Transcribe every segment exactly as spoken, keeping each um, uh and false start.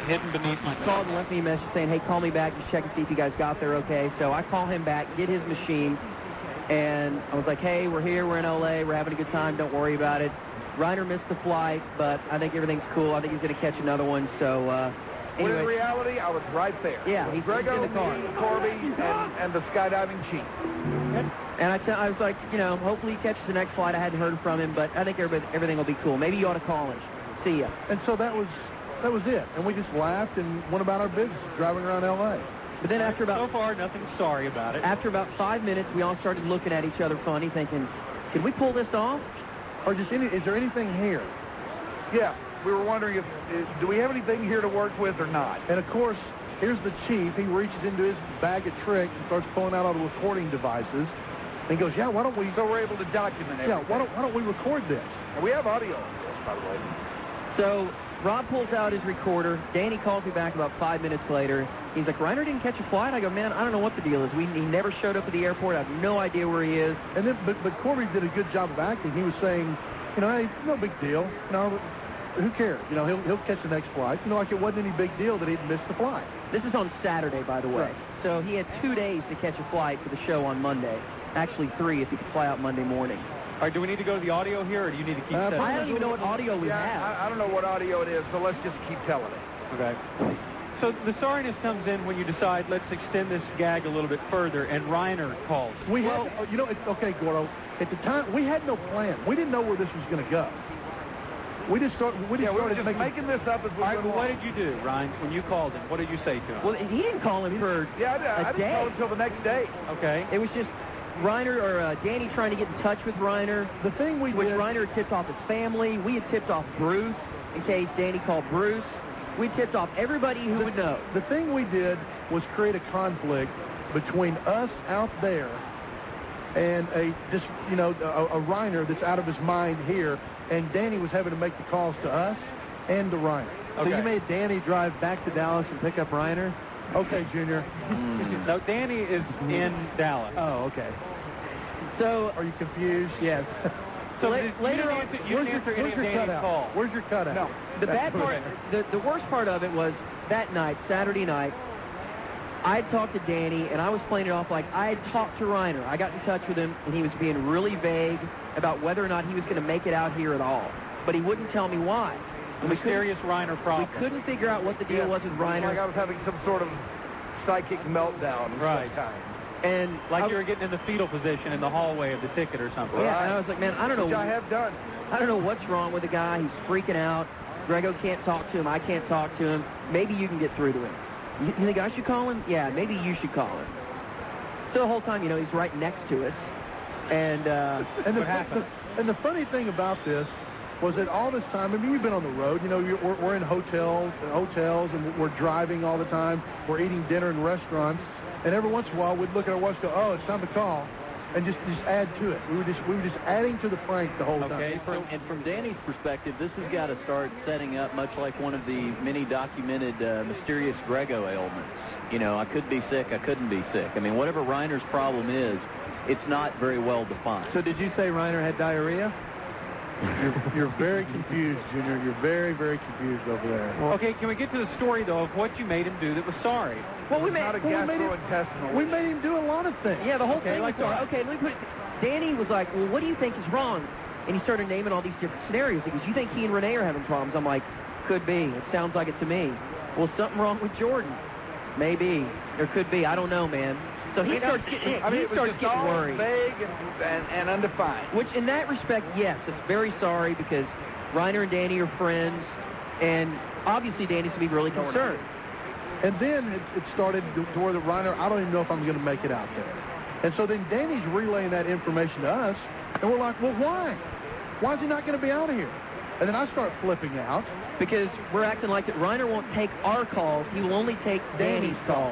hidden beneath my He called and left me a message saying, hey, call me back, just check and see if you guys got there okay. So I call him back, get his machine, and I was like, hey, we're here, we're in L A, we're having a good time, don't worry about it. Reiner missed the flight, but I think everything's cool. I think he's going to catch another one, so... Uh, Well, anyway. in reality, I was right there. Yeah, he's, Grego, he's in the car. me, Corby, and, and the skydiving chief. And I, t I was like, you know, hopefully he catches the next flight. I hadn't heard from him, but I think everybody, everything will be cool. Maybe you ought to call him. See ya. And so that was that was it. And we just laughed and went about our business, driving around L A. But then after about... So far, nothing sorry about it. After about five minutes, we all started looking at each other funny, thinking, can we pull this off? Or just any, is there anything here? Yeah, we were wondering if, is, do we have anything here to work with or not? And, of course, here's the chief. He reaches into his bag of tricks and starts pulling out all the recording devices. And he goes, yeah, why don't we... So we're able to document everything. Yeah, why don't, why don't we record this? And we have audio of this, by the way. So Rob pulls out his recorder. Danny calls me back about five minutes later. He's like, Reiner didn't catch a flight? I go, man, I don't know what the deal is. We, he never showed up at the airport. I have no idea where he is. And then, but, but Corby did a good job of acting. He was saying, you know, hey, no big deal. No, who cares? You know, he'll, he'll catch the next flight. You know, like it wasn't any big deal that he'd missed the flight. This is on Saturday, by the way. Right. So he had two days to catch a flight for the show on Monday. Actually, three if he could fly out Monday morning. All right, do we need to go to the audio here, or do you need to keep Uh, setting? I don't even know what audio we yeah, have. I, I don't know what audio it is, so let's just keep telling it. Okay. So the sorriness comes in when you decide, let's extend this gag a little bit further, and Reiner calls it. We Well- had, you know, it's okay, Gordo. At the time, we had no plan. We didn't know where this was going to go. We just started. We just Yeah, we were started just making, making this up as we All right, went well, what along. did you do, Ryan, when you called him? What did you say to him? Well, he didn't call him for Yeah, I, did. a I didn't day. know until the next day. Okay. It was just Reiner or uh, Danny trying to get in touch with Reiner, the thing we which did. Reiner had tipped off his family. We had tipped off Bruce in case Danny called Bruce. We tipped off everybody who would know. The thing we did was create a conflict between us out there and a just you know a, a Reiner that's out of his mind here, and Danny was having to make the calls to us and to Reiner. So you made Danny drive back to Dallas and pick up Reiner? Okay, Junior. No, Danny is in Dallas. Oh, okay. So Are you confused? yes. So La- did, you later didn't on, answer, you Where's didn't your, answer any where's of your Danny's cutout? calls. Where's your cutout? No. The bad That's part, the, the worst part of it was that night, Saturday night, I had talked to Danny, and I was playing it off like I had talked to Reiner. I got in touch with him, and he was being really vague about whether or not he was going to make it out here at all. But he wouldn't tell me why. The We couldn't- mysterious Reiner problem. We couldn't figure out what the deal Yeah, was with Like Reiner. I was having some sort of psychic meltdown of Right. some kind. And Like I, you were getting in the fetal position in the hallway of the ticket or something. yeah, and I was like, man, I don't Which know. I have done. I don't know what's wrong with the guy. He's freaking out. Grego can't talk to him. I can't talk to him. Maybe you can get through to him. You, you think I should call him? Yeah, maybe you should call him. So the whole time, you know, he's right next to us. And, uh, And the, What happened? the- and the funny thing about this was that all this time, I mean, you've been on the road. You know, you're, we're, we're in hotels, hotels, and we're driving all the time. We're eating dinner in restaurants. And every once in a while, we'd look at our watch and go, oh, it's time to call, and just, just add to it. We were just we were just adding to the prank the whole Okay, time. from, and from Danny's perspective, this has got to start setting up much like one of the many documented uh, mysterious Grego ailments. You know, I could be sick, I couldn't be sick. I mean, whatever Reiner's problem is, it's not very well defined. So did you say Reiner had diarrhea? You're, you're very confused, Junior. You're very, very confused over there. Okay, can we get to the story, though, of what you made him do that was sorry? well, we It's made, not a well, we made it- gastrointestinal. We made him do a lot of things. yeah, the whole Okay, thing like was what? okay. Let me put it. Danny was like, well, what do you think is wrong? And he started naming all these different scenarios. He goes, you think he and Renee are having problems? I'm like, could be. It sounds like it to me. Well, something wrong with Jordan? Maybe. There could be. I don't know, man. So he I mean, starts I getting, mean, he it was starts just getting all worried. vague and, and, and undefined. Which, in that respect, yes, it's very sorry because Reiner and Danny are friends, and obviously Danny's to be really concerned. And then it, it started to, to where the Reiner, I don't even know if I'm going to make it out there. And so then Danny's relaying that information to us, and we're like, well, why? Why is he not going to be out of here? And then I start flipping out. Because we're acting like that Reiner won't take our calls. He will only take Danny's calls.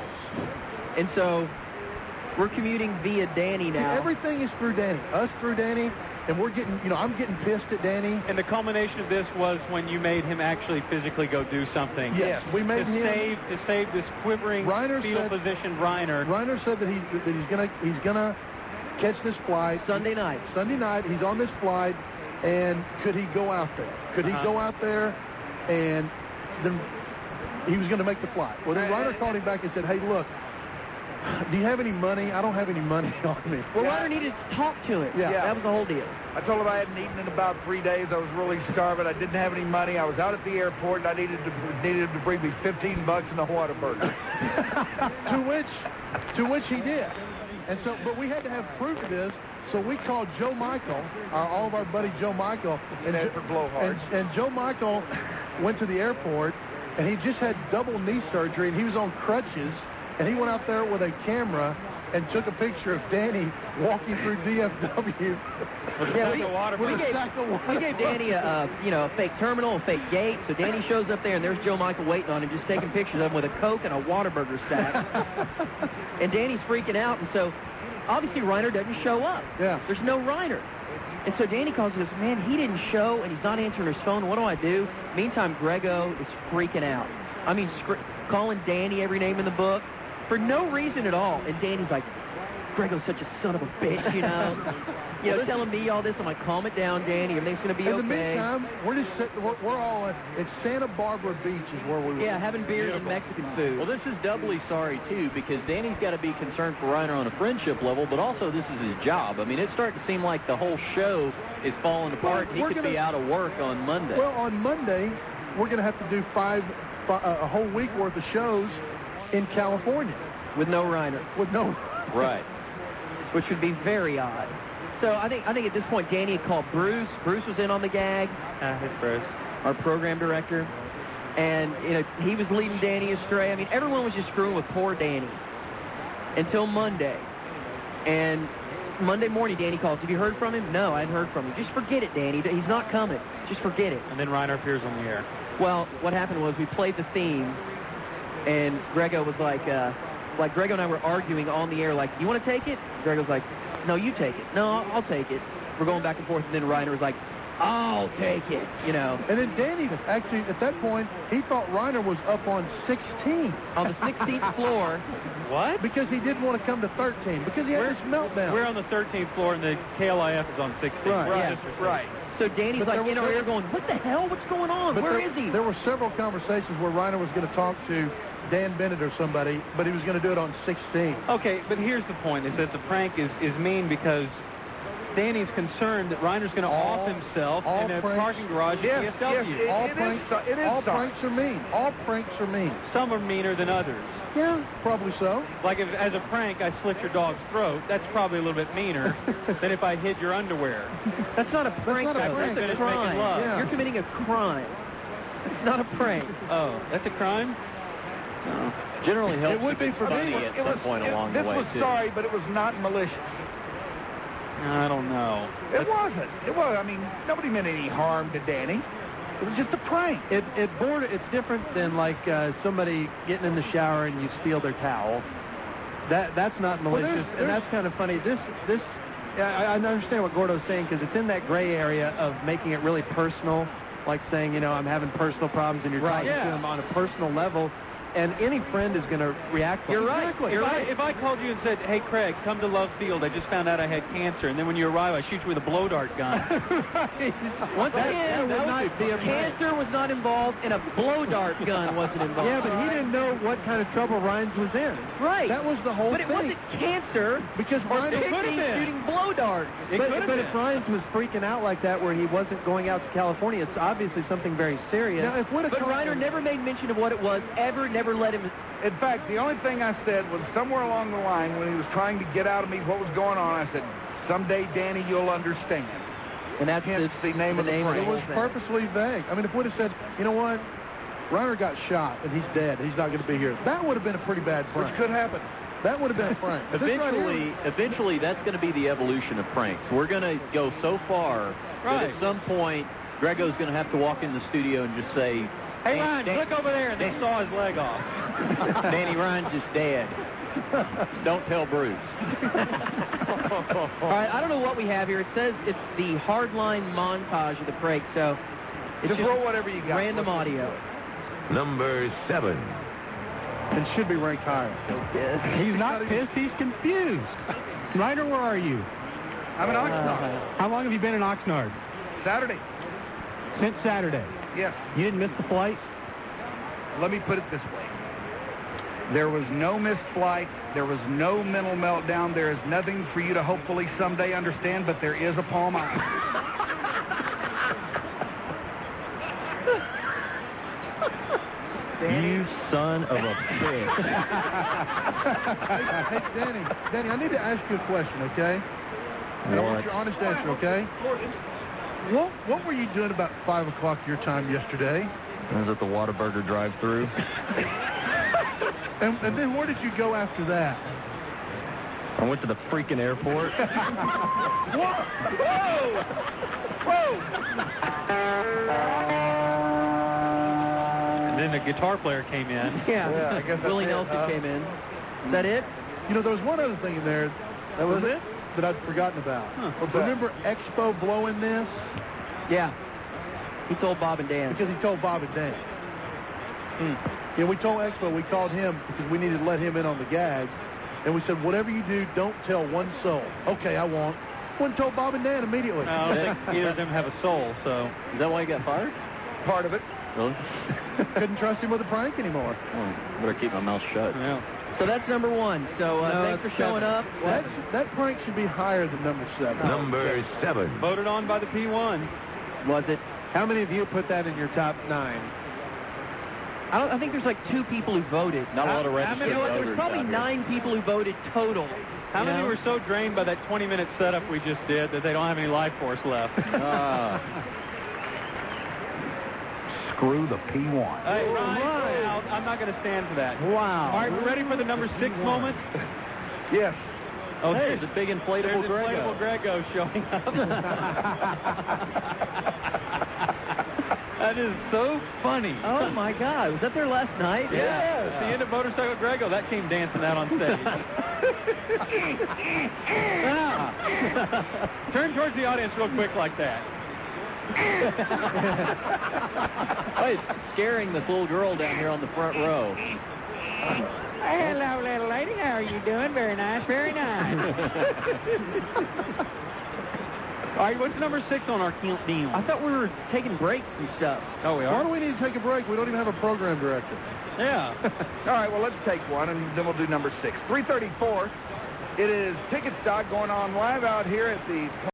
And so we're commuting via Danny now. Everything is through Danny. Us through Danny, and we're getting, you know, I'm getting pissed at Danny. And the culmination of this was when you made him actually physically go do something. Yes, we made to him- save to save this quivering Reiner fetal said- position Reiner. Reiner said that, he, that he's going to he's gonna catch this flight. Sunday night. Sunday night, he's on this flight, and could he go out there? Could he Uh-huh. go out there? And then he was going to make the flight. Well, then Reiner called him back and said, hey, look, do you have any money? I don't have any money on me. Well, Yeah. Reiner needed to talk to him. Yeah. That was the whole deal. I told him I hadn't eaten in about three days. I was really starving. I didn't have any money. I was out at the airport, and I needed to needed him to bring me fifteen bucks and a Whataburger. to which, to which he did. And so, but we had to have proof of this. So we called Joe Michael, our, all of our buddy Joe Michael, and, Stand Jo- for blowhards. and, and Joe Michael went to the airport, and he just had double knee surgery, and he was on crutches, and he went out there with a camera and took a picture of Danny walking through D F W. Yeah, we, we, gave, we gave Danny a, a, you know, a fake terminal, a fake gate. So Danny shows up there, and there's Joe Michael waiting on him, just taking pictures of him with a Coke and a Whataburger stack. And Danny's freaking out, and so obviously Reiner doesn't show up. Yeah. There's no Reiner. And so Danny calls and goes, man, he didn't show, and he's not answering his phone. What do I do? Meantime, Grego is freaking out. I mean, scr- calling Danny every name in the book for no reason at all. And Danny's like, Grego's such a son of a bitch, you know. you know, telling me all this. I'm like, calm it down, Danny. Everything's going to be In okay. the meantime, we're just sitting, we're, we're all at, at Santa Barbara Beach is where we were. Yeah, having beer and Mexican food. Well, this is doubly sorry, too, because Danny's got to be concerned for Reiner on a friendship level, but also this is his job. I mean, it's starting to seem like the whole show is falling apart. Well, he we're could gonna- be out of work on Monday. Well, on Monday, we're going to have to do five, fi- uh, a whole week worth of shows in California With no Reiner. with no. right. Which would be very odd. So I think I think at this point, Danny had called Bruce. Bruce was in on the gag. Uh, it's Bruce. Our program director. And, you know, he was leading Danny astray. I mean, everyone was just screwing with poor Danny until Monday. And Monday morning, Danny calls. Have you heard from him? No, I hadn't heard from him. Just forget it, Danny. He's not coming. Just forget it. And then Reiner appears on the air. Well, what happened was we played the theme, and Grego was like, uh, like Grego and I were arguing on the air, like, you want to take it? Grego's like, no, you take it. No, I'll, I'll take it. We're going back and forth, and then Reiner was like, I'll take it, you know. And then Danny, actually, at that point, he thought Reiner was up on sixteen. On the sixteenth floor. What? Because he didn't want to come to thirteen, because he had We're- this meltdown. We're on the thirteenth floor, and the K L I F is on sixteenth. Right. We're on Yeah. District Right. So Danny's But like there in was- our ear going, what the hell? What's going on? But Where there, is he? There were several conversations where Reiner was going to talk to Dan Bennett or somebody, but he was going to do it on sixteen. Okay, but here's the point, is that the prank is, is mean because Danny's concerned that Reiner's going to All- off himself all in a pranks- parking garage Yes, at D F W. yes, it- all is pranks, so- it is all sorry. pranks are mean. All pranks are mean. Some are meaner than others. Yeah, probably so. Like if, as a prank, I slit your dog's throat, that's probably a little bit meaner than if I hid your underwear. That's not a prank, not a though. prank. That's a That's making crime. love. Yeah. You're committing a crime. It's not a prank. Oh, that's a crime? Generally helps It would if be it's for funny me. at It some was, point it- along this the way, was too. sorry, but it was not malicious. I don't know. It wasn't. It was. I mean, nobody meant any harm to Danny. It was just a prank. It it border. It's different than like uh, somebody getting in the shower and you steal their towel. That that's not Well, there's- malicious, there's- and that's kind of funny. This this I, I understand what Gordo's saying because it's in that gray area of making it really personal, like saying, you know, I'm having personal problems and you're Right, talking yeah. to them on a personal level, and any friend is going to react. You're right. Exactly. You're If I, right. if I called you and said, hey, Craig, come to Love Field, I just found out I had cancer, and then when you arrive, I shoot you with a blow dart gun. Once That- again, that would not be a prank. cancer was not involved, and a blow dart gun wasn't involved. Yeah, but he didn't know what kind of trouble Rhines was in. Right. That was the whole but it thing. wasn't cancer Because or Reiner, could have picnic been. shooting blow darts. It But, could have but been. if Rhines was freaking out like that where he wasn't going out to California, it's obviously something very serious. now if we'd have But come- Reiner never made mention of what it was, ever, never let him. In fact, the only thing I said was somewhere along the line when he was trying to get out of me what was going on, I said, someday, Danny, you'll understand. And that's Hence the name of the name prank. it whole was thing. purposely vague. I mean, if we'd have said, you know what, Reiner got shot and he's dead, he's not going to be here, that would have been a pretty bad Which prank. could happen. That would have been a prank. But this right here- Eventually, eventually, that's going to be the evolution of pranks. We're going to go so far that Right. at some point, Grego's going to have to walk in the studio and just say, Hey, Dan- Ryan, Dan- click over there, and they saw his leg off. Danny Rhines is dead. Don't tell Bruce. All right, I don't know what we have here. It says it's the hardline montage of the prank, so it's Just roll whatever you got. random audio. Number seven. it should be ranked higher. He's not pissed, he's confused. Ryder, where are you? I'm in Oxnard. How long have you been in Oxnard? Saturday. Since Saturday. Yes. You didn't miss the flight? let me put it this way. There was no missed flight. There was no mental meltdown. There is nothing for you to hopefully someday understand, but there is a Palm Island. You son of a bitch. hey, hey, Danny, Danny, I need to ask you a question, okay? And I want your honest answer, okay? What What were you doing about five o'clock your time yesterday? I was at the Whataburger drive-thru. and, and then where did you go after that? I went to the freaking airport. Whoa! Whoa! And then the guitar player came in. Yeah, Yeah, I guess that's Willie it, Nelson huh? came in. Is that it? You know, there was one other thing in there. That was it? That I'd forgotten about. Huh. What's that? Remember Expo blowing this? Yeah. He told Bob and Dan. Because he told Bob and Dan. Hmm. Yeah, we told Expo, we called him because we needed to let him in on the gag. And we said, whatever you do, don't tell one soul. Okay, I won't. One told Bob and Dan immediately. No, I don't think either of them have a soul, so. Is that why you got fired? Part of it. Really? Couldn't trust him with a prank anymore. Well, better keep my mouth shut. Yeah. So that's number one. So uh, No, thanks for it's showing seven. up. That, that prank should be higher than number seven. Number seven. Voted on by the P one. Was it? How many of you put that in your top nine? I, don't, I think there's like two people who voted. Not a lot of How- how registered many- You know what? voters There's probably out here. nine people who voted total. How you many know? were so drained by that twenty-minute setup we just did that they don't have any life force left? Ah. Screw the P one. Hey, Ryan, get out. I'm not going to stand for that. Wow. All right, we're ready for the number six moment? Yes. Oh, Hey, there's a big inflatable there's Grego. inflatable Grego showing up. That is so funny. Oh, my God. Was that there last night? Yeah, it's the end of Motorcycle Grego. That came dancing out on stage. Now, turn towards the audience real quick like that. Oh, he's scaring this little girl down here on the front row. Hello, little lady. How are you doing? Very nice, very nice. All right, what's number six on our countdown? I thought we were taking breaks and stuff. Oh, we Why are? do we need to take a break? We don't even have a program director. Yeah. All right, well, let's take one, and then we'll do number six. three thirty-four. It is Ticket Stock going on live out here at the